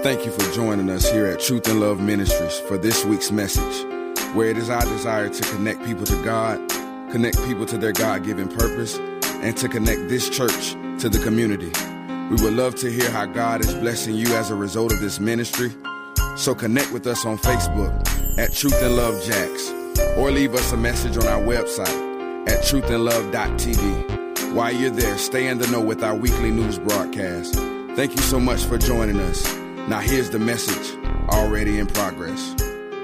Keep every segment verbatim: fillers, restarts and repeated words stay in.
Thank you for joining us here at Truth and Love Ministries for this week's message, where it is our desire to connect people to God, connect people to their God-given purpose, and to connect this church to the community. We would love to hear how God is blessing you as a result of this ministry. So connect with us on Facebook at Truth and Love Jax, or leave us a message on our website at truth and love dot t v. While you're there, stay in the know with our weekly news broadcast. Thank you so much for joining us. Now here's the message, already in progress.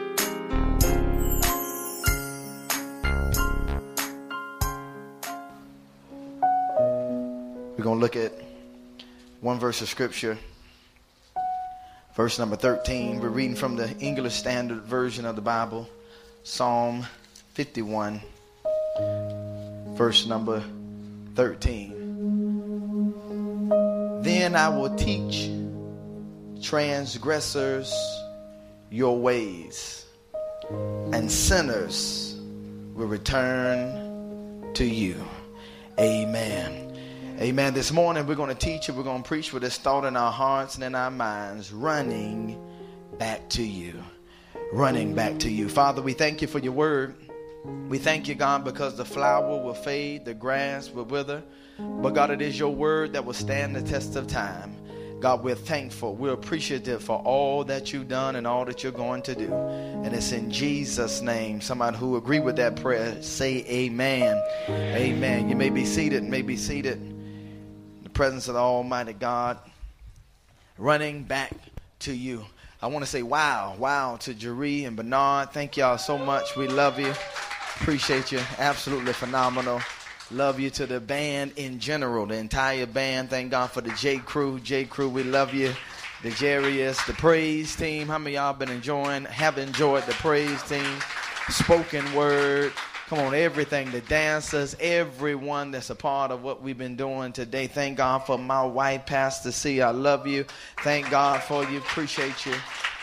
We're going to look at one verse of scripture, verse number thirteen. We're reading from the English Standard Version of the Bible, Psalm fifty-one, verse number thirteen. Then I will teach transgressors your ways, and sinners will return to you. Amen. Amen. This morning we're going to teach and we're going to preach with this thought in our hearts and in our minds: running back to you. Running back to you. Father, we thank you for your word. We thank you, God, because the flower will fade, the grass will wither, but God, it is your word that will stand the test of time. God, we're thankful. We're appreciative for all that you've done and all that you're going to do. And it's in Jesus' name. Somebody who agree with that prayer, say amen. Amen. You may be seated, may be seated in the presence of the Almighty God. Running back to you. I want to say wow, wow to Jeree and Bernard. Thank y'all so much. We love you. Appreciate you. Absolutely phenomenal. Love you to the band in general, the entire band. Thank God for the J Crew. J Crew, we love you. The Jarius, the praise team. How many of y'all been enjoying, have enjoyed the praise team? Spoken word. Come on, everything. The dancers, everyone that's a part of what we've been doing today. Thank God for my wife, Pastor C. I love you. Thank God for you. Appreciate you.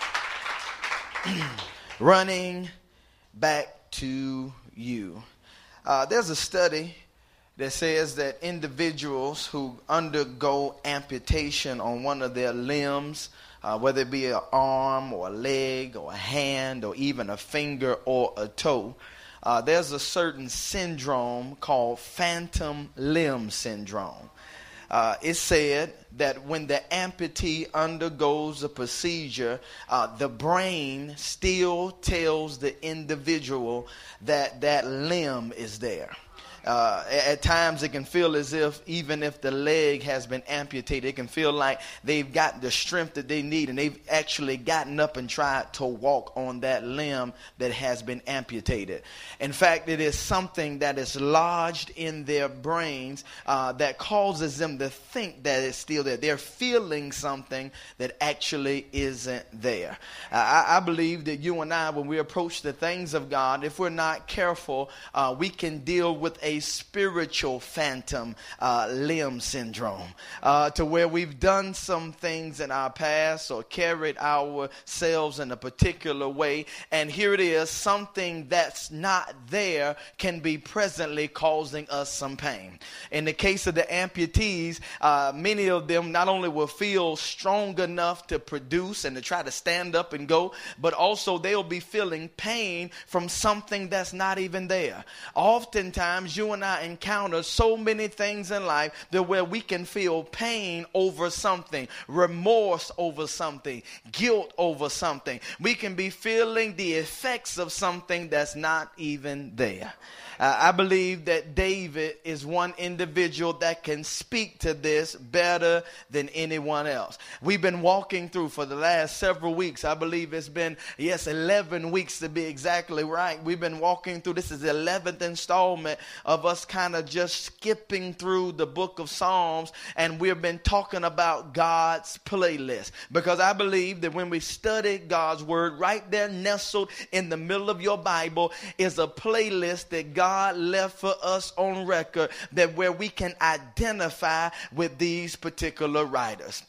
Running back to you. Uh, there's a study that says that individuals who undergo amputation on one of their limbs, uh, whether it be an arm or a leg or a hand or even a finger or a toe, uh, there's a certain syndrome called phantom limb syndrome. Uh, it's said that when the amputee undergoes a procedure, uh, the brain still tells the individual that that limb is there. Uh, at times it can feel as if even if the leg has been amputated, it can feel like they've got the strength that they need and they've actually gotten up and tried to walk on that limb that has been amputated. In fact, it is something that is lodged in their brains uh, that causes them to think that it's still there. They're feeling something that actually isn't there. Uh, I, I believe that you and I, when we approach the things of God, if we're not careful, uh, we can deal with a spiritual phantom uh, limb syndrome, uh, to where we've done some things in our past or carried ourselves in a particular way, and here it is, something that's not there can be presently causing us some pain. In the case of the amputees, uh, many of them not only will feel strong enough to produce and to try to stand up and go, but also they'll be feeling pain from something that's not even there. Oftentimes you and I encounter so many things in life that where we can feel pain over something, remorse over something, guilt over something. We can be feeling the effects of something that's not even there. Uh, I believe that David is one individual that can speak to this better than anyone else. We've been walking through for the last several weeks. I believe it's been, yes, eleven weeks to be exactly right. We've been walking through. This is the eleventh installment of us kind of just skipping through the book of Psalms, and we've been talking about God's playlist. Because I believe that when we study God's word, right there nestled in the middle of your Bible is a playlist that God God left for us on record, that where we can identify with these particular writers.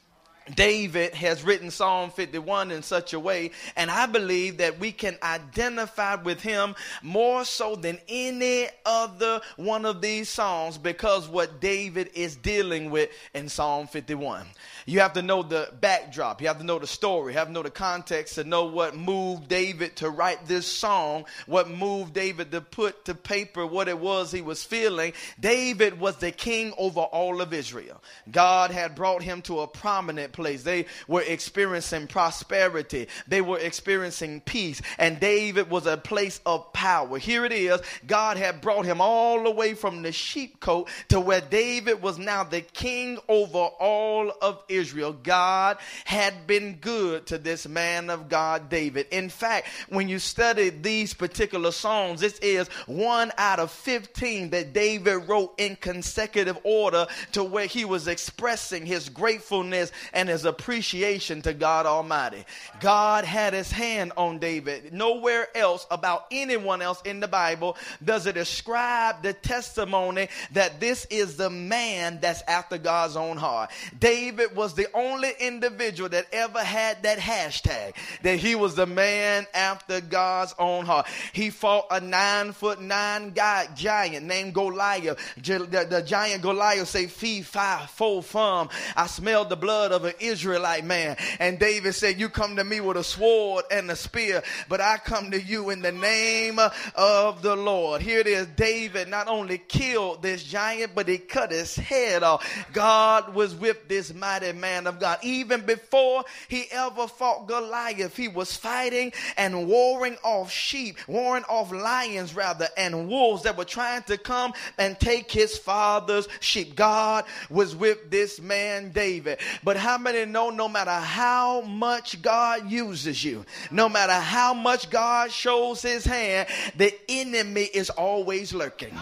David has written Psalm fifty-one in such a way, and I believe that we can identify with him more so than any other one of these Psalms, because what David is dealing with in Psalm fifty-one. You have to know the backdrop. You have to know the story. You have to know the context to know what moved David to write this song, what moved David to put to paper what it was he was feeling. David was the king over all of Israel. God had brought him to a prominent place. They were experiencing prosperity. They were experiencing peace. And David was a place of power. Here it is. God had brought him all the way from the sheepcote to where David was now the king over all of Israel. Israel. God had been good to this man of God, David. In fact, when you study these particular songs, this is one out of fifteen that David wrote in consecutive order, to where he was expressing his gratefulness and his appreciation to God Almighty. God had his hand on David. Nowhere else about anyone else in the Bible does it describe the testimony that this is the man that's after God's own heart. David was the only individual that ever had that hashtag, that he was the man after God's own heart. He fought a nine foot nine guy, giant named Goliath. The, the giant Goliath say, fee, fi, fo, fum. I smelled the blood of an Israelite man. And David said, you come to me with a sword and a spear, but I come to you in the name of the Lord. Here it is. David not only killed this giant, but he cut his head off. God was with this mighty man of God. Even before he ever fought Goliath, he was fighting and warring off sheep, warring off lions rather, and wolves that were trying to come and take his father's sheep. God was with this man David. But how many know, no matter how much God uses you, no matter how much God shows his hand, the enemy is always lurking.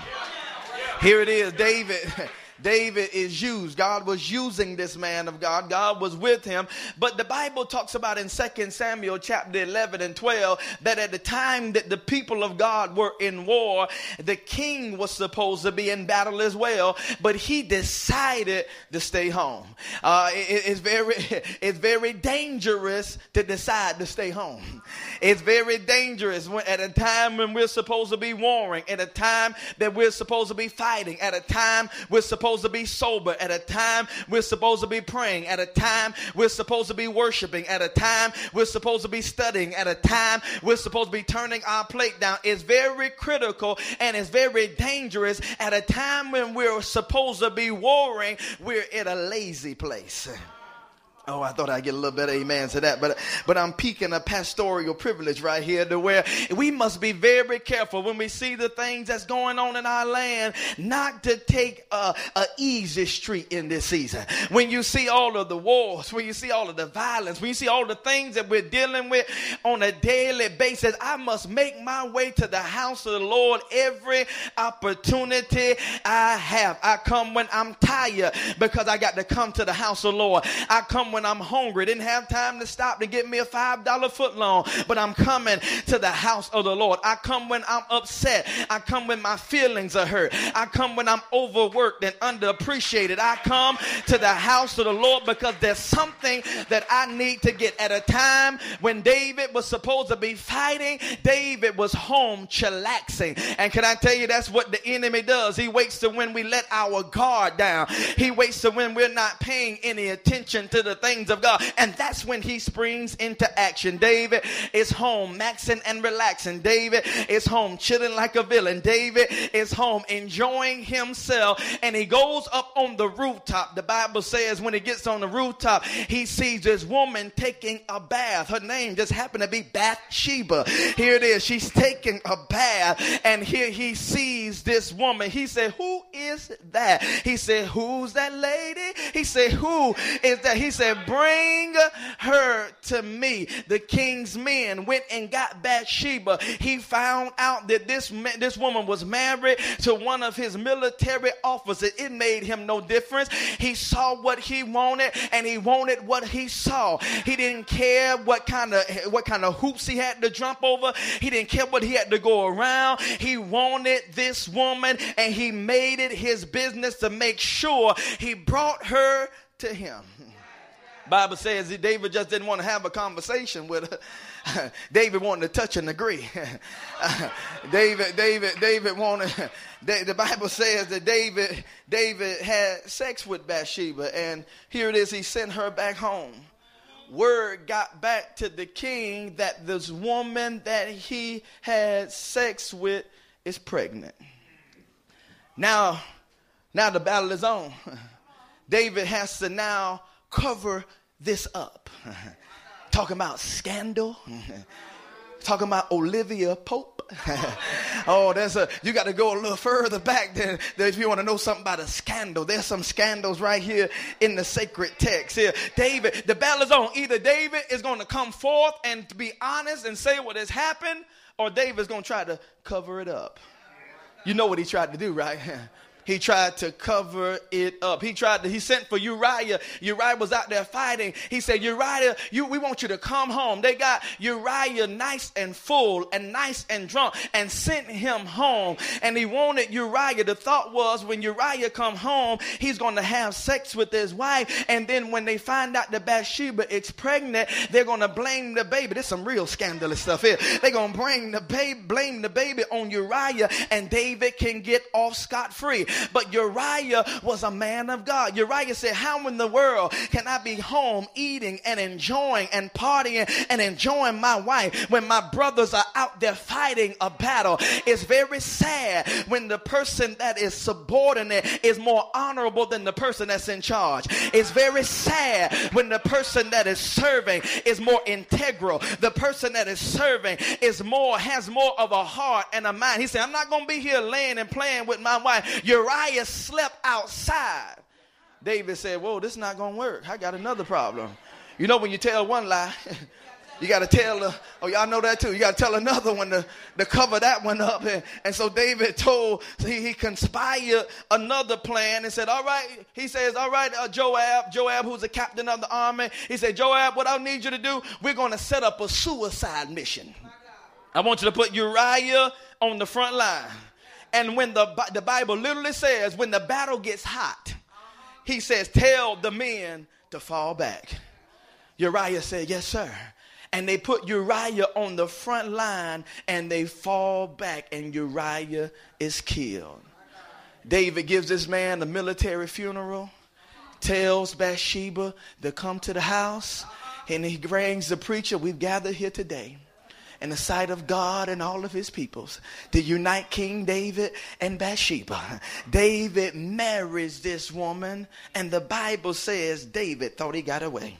Here it is, David. David is used. God was using this man of God. God was with him. But the Bible talks about in Second Samuel chapter eleven and twelve that at the time that the people of God were in war, the king was supposed to be in battle as well, but he decided to stay home. Uh, it, it's very, it's very dangerous to decide to stay home. It's very dangerous when, at a time when we're supposed to be warring, at a time that we're supposed to be fighting, at a time we're supposed to be sober, at a time we're supposed to be praying, at a time we're supposed to be worshiping, at a time we're supposed to be studying, at a time we're supposed to be turning our plate down. It's very critical and it's very dangerous. At a time when we're supposed to be warring, we're in a lazy place. Oh, I thought I'd get a little bit of amen to that, but but I'm peaking a pastoral privilege right here, to where we must be very careful when we see the things that's going on in our land, not to take a, a easy street in this season. When you see all of the wars, when you see all of the violence, when you see all the things that we're dealing with on a daily basis, I must make my way to the house of the Lord every opportunity I have. I come when I'm tired because I got to come to the house of the Lord. I come when I'm hungry. Didn't have time to stop to get me a five dollar footlong, but I'm coming to the house of the Lord. I come when I'm upset. I come when my feelings are hurt. I come when I'm overworked and underappreciated. I come to the house of the Lord because there's something that I need to get. At a time when David was supposed to be fighting, David was home chillaxing. And can I tell you, that's what the enemy does. He waits to when we let our guard down. He waits to when we're not paying any attention to the things of God, and that's when he springs into action. David is home maxing and relaxing. David is home chilling like a villain. David is home enjoying himself, and he goes up on the rooftop. The Bible says when he gets on the rooftop, he sees this woman taking a bath. Her name just happened to be Bathsheba. Here it is. She's taking a bath, and here he sees this woman. He said, who is that? He said, who's that lady? He said, who is that? He said, bring her to me. The king's men went and got Bathsheba. He found out that this this woman was married to one of his military officers. It made him no difference. He saw what he wanted, and he wanted what he saw. He didn't care what kind of what kind of hoops he had to jump over. He didn't care what he had to go around. He wanted this woman, and he made it his business to make sure he brought her to him. Bible says that David just didn't want to have a conversation with her. David wanted to touch and agree. David, David, David wanted. The Bible says that David, David had sex with Bathsheba, and here it is. He sent her back home. Word got back to the king that this woman that he had sex with is pregnant. Now, now the battle is on. David has to now cover this up. Talking about scandal. Talking about Olivia Pope. Oh, there's a, you got to go a little further back than, than if you want to know something about a scandal. There's some scandals right here in the sacred text. Here, David, the battle is on. Either David is going to come forth and be honest and say what has happened, or David's going to try to cover it up. You know what he tried to do, right? He tried to cover it up. He tried to, he sent for Uriah. Uriah was out there fighting. He said, Uriah, you, we want you to come home. They got Uriah nice and full and nice and drunk and sent him home. And he wanted Uriah. The thought was when Uriah come home, he's going to have sex with his wife. And then when they find out that Bathsheba is pregnant, they're going to blame the baby. There's some real scandalous stuff here. They're going to bring the baby, blame the baby on Uriah, and David can get off scot-free. But Uriah was a man of God. Uriah said, how in the world can I be home eating and enjoying and partying and enjoying my wife when my brothers are out there fighting a battle? It's very sad when the person that is subordinate is more honorable than the person that's in charge. It's very sad when the person that is serving is more integral. The person that is serving is more, has more of a heart and a mind. He said, I'm not going to be here laying and playing with my wife. Uriah slept outside. David said, whoa, this is not going to work. I got another problem. You know, when you tell one lie, you got to tell, the, oh, y'all know that too. You got to tell another one to, to cover that one up. And, and so David told, so he, he conspired another plan and said, all right, he says, all right, uh, Joab, Joab, who's the captain of the army. He said, Joab, what I need you to do, we're going to set up a suicide mission. I want you to put Uriah on the front line. And when the, the Bible literally says, when the battle gets hot, he says, tell the men to fall back. Uriah said, yes, sir. And they put Uriah on the front line and they fall back and Uriah is killed. David gives this man a military funeral, tells Bathsheba to come to the house, and he brings the preacher. We've gathered here today in the sight of God and all of his peoples to unite King David and Bathsheba. David marries this woman, and the Bible says David thought he got away.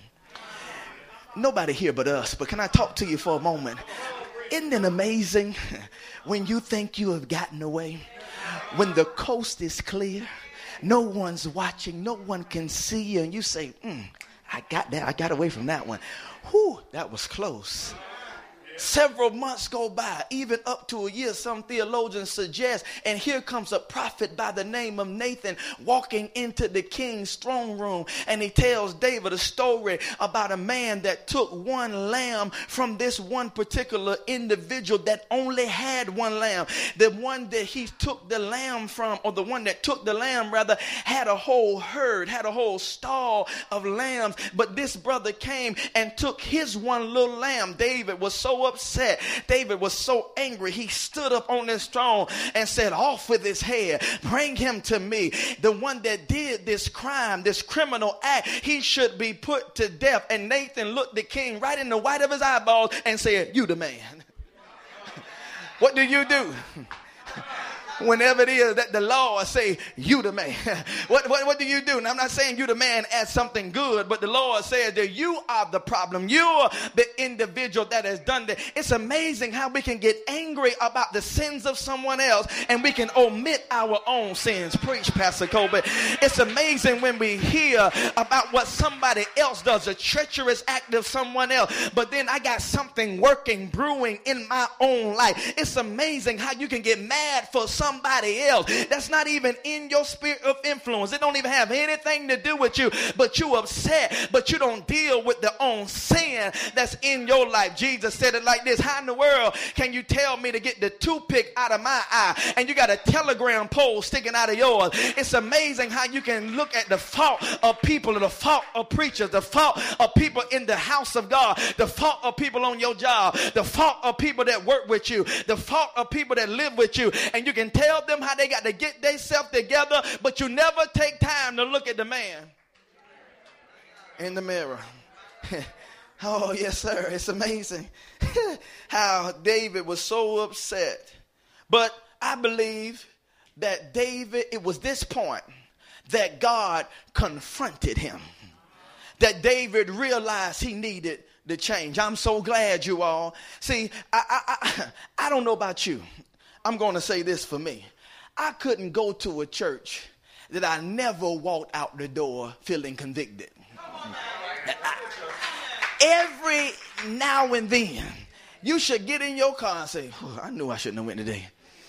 Nobody here but us, but can I talk to you for a moment? Isn't it amazing when you think you have gotten away? When the coast is clear, no one's watching, no one can see you, and you say, mm, I got that, I got away from that one. Whew, that was close. Several months go by, even up to a year, some theologians suggest, and here comes a prophet by the name of Nathan walking into the king's throne room, and he tells David a story about a man that took one lamb from this one particular individual that only had one lamb. The one that he took the lamb from, or the one that took the lamb rather, had a whole herd, had a whole stall of lambs, but this brother came and took his one little lamb. David was so upset. David was so angry. He stood up on his throne and said, off with his head. Bring him to me. The one that did this crime, this criminal act, he should be put to death. And Nathan looked the king right in the white of his eyeballs and said, you the man. What do you do whenever it is that the Lord say, you the man? What, what, what do you do? And I'm not saying you the man as something good, but the Lord says that you are the problem. You're the individual that has done that. It's amazing how we can get angry about the sins of someone else and we can omit our own sins. Preach, Pastor Colby. It's amazing when we hear about what somebody else does, a treacherous act of someone else, but then I got something working, brewing in my own life. It's amazing how you can get mad for something somebody else that's not even in your sphere of influence. It don't even have anything to do with you, but you upset, but you don't deal with the own sin that's in your life. Jesus said it like this: how in the world can you tell me to get the toothpick out of my eye and you got a telegram pole sticking out of yours? It's amazing how you can look at the fault of people, the fault of preachers, the fault of people in the house of God, the fault of people on your job, the fault of people that work with you, the fault of people that live with you, and you can tell them how they got to get themselves together, but you never take time to look at the man in the mirror. Oh, yes, sir. It's amazing how David was so upset. But I believe that David, it was this point that God confronted him, that David realized he needed the change. I'm so glad, you all. See, I, I, I, I don't know about you. I'm going to say this for me. I couldn't go to a church that I never walked out the door feeling convicted. I, every now and then, you should get in your car and say, oh, I knew I shouldn't have went today.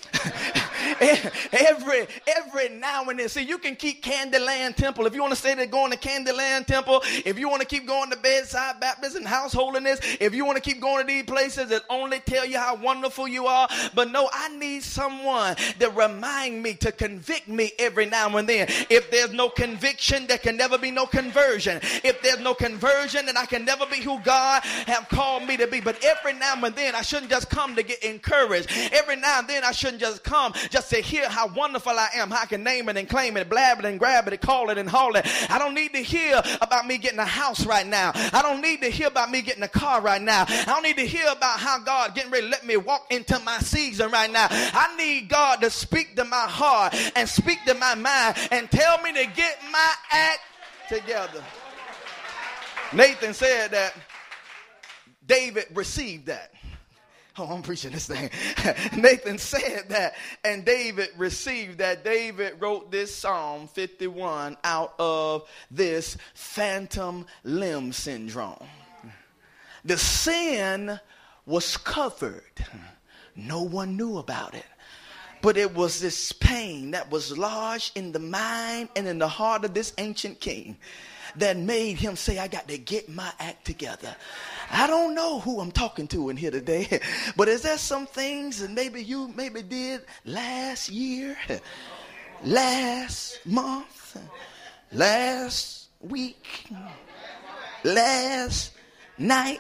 every every now and then. See, you can keep Candyland Temple. If you want to stay there going to Candyland Temple, if you want to keep going to Bedside Baptist and House Holiness, if you want to keep going to these places that only tell you how wonderful you are. But no, I need someone that remind me, to convict me every now and then. If there's no conviction, there can never be no conversion. If there's no conversion, then I can never be who God have called me to be. But every now and then, I shouldn't just come to get encouraged. Every now and then, I shouldn't just come just to hear how wonderful I am, how I can name it and claim it, blab it and grab it and call it and haul it. I don't need to hear about me getting a house right now. I don't need to hear about me getting a car right now. I don't need to hear about how God getting ready to let me walk into my season right now. I need God to speak to my heart and speak to my mind and tell me to get my act together. Nathan said that David received that. Oh, I'm preaching this thing. Nathan said that, and David received that. David wrote this Psalm fifty-one out of this phantom limb syndrome. The sin was covered. No one knew about it. But it was this pain that was lodged in the mind and in the heart of this ancient king that made him say, I got to get my act together. I don't know who I'm talking to in here today, but is there some things that maybe you maybe did last year, last month, last week, last night,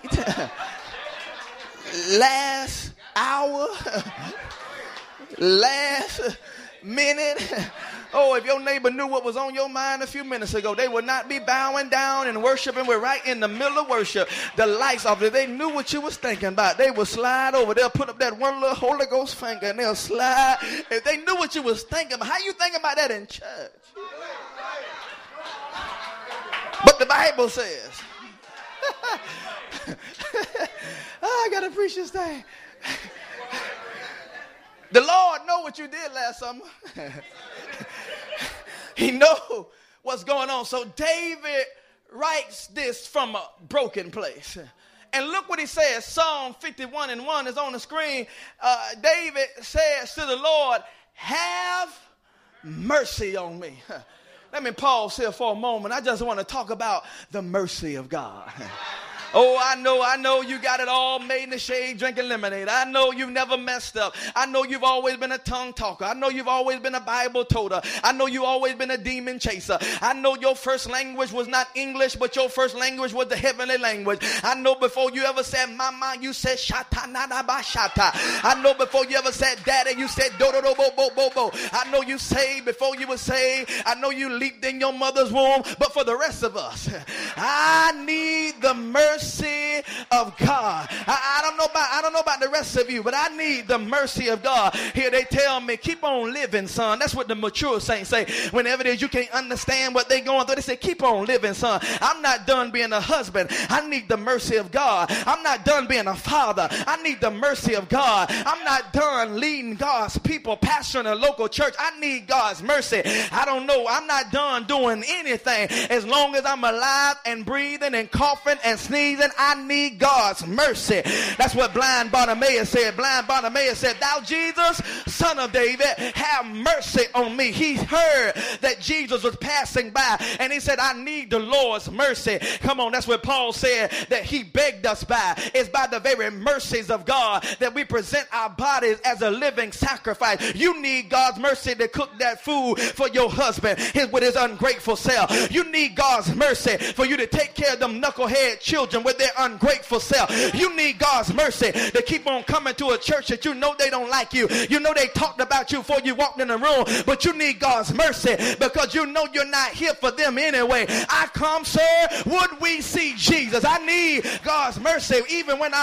last hour, last minute? Oh, if your neighbor knew what was on your mind a few minutes ago, they would not be bowing down and worshiping. We're right in the middle of worship. The lights off. If they knew what you was thinking about, they would slide over. They'll put up that one little Holy Ghost finger and they'll slide. If they knew what you was thinking about, how you think about that in church? But the Bible says, oh, I got to preach this thing. The Lord know what you did last summer. He know what's going on. So David writes this from a broken place. And look what he says. Psalm fifty-one and one is on the screen. Uh, David says to the Lord, have mercy on me. Let me pause here for a moment. I just want to talk about the mercy of God. Oh, I know, I know you got it all made in the shade drinking lemonade. I know you've never messed up. I know you've always been a tongue talker. I know you've always been a Bible toter. I know you've always been a demon chaser. I know your first language was not English, but your first language was the heavenly language. I know before you ever said mama, you said shata nada ba shata. I know before you ever said daddy, you said do do do bo bo bo bo. I know you saved before you were saved. I know you leaped in your mother's womb. But for the rest of us, I need the mercy of God. I, I don't know about I don't know about the rest of you, but I need the mercy of God. Here they tell me, keep on living, son. That's what the mature saints say. Whenever it is you can't understand what they're going through, they say, keep on living, son. I'm not done being a husband. I need the mercy of God. I'm not done being a father. I need the mercy of God. I'm not done leading God's people, pastoring a local church. I need God's mercy. I don't know. I'm not done doing anything. As long as I'm alive and breathing and coughing and sneezing, I need God's mercy. That's what blind Bartimaeus Bartimaeus said, blind Bartimaeus said, thou Jesus, son of David, have mercy on me. He heard that Jesus was passing by, and he said, I need the Lord's mercy. Come on, that's what Paul said that he begged us by. It's by the very mercies of God that we present our bodies as a living sacrifice. You need God's mercy to cook that food for your husband his, with his ungrateful self. You need God's mercy for you to take care of them knucklehead children with their ungrateful self. You need God's mercy to keep on coming to a church that you know they don't like you. You know they talked about you before you walked in the room, but you need God's mercy because you know you're not here for them anyway. I come, sir, would we see Jesus? I need God's mercy even when I